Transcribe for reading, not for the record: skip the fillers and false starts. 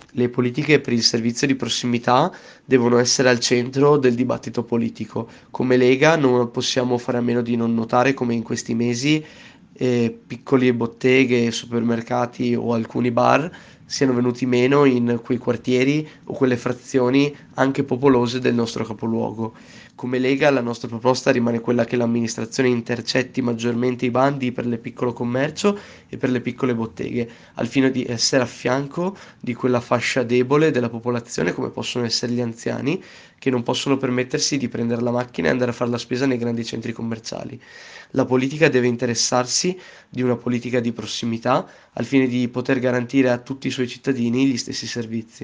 Le politiche per il servizio di prossimità devono essere al centro del dibattito politico. Come Lega non possiamo fare a meno di non notare come in questi mesi piccole botteghe, supermercati o alcuni bar siano venuti meno in quei quartieri o quelle frazioni anche popolose del nostro capoluogo. Come Lega la nostra proposta rimane quella che l'amministrazione intercetti maggiormente i bandi per il piccolo commercio e per le piccole botteghe, al fine di essere a fianco di quella fascia debole della popolazione come possono essere gli anziani, che non possono permettersi di prendere la macchina e andare a far la spesa nei grandi centri commerciali. La politica deve interessarsi di una politica di prossimità al fine di poter garantire a tutti i suoi cittadini gli stessi servizi.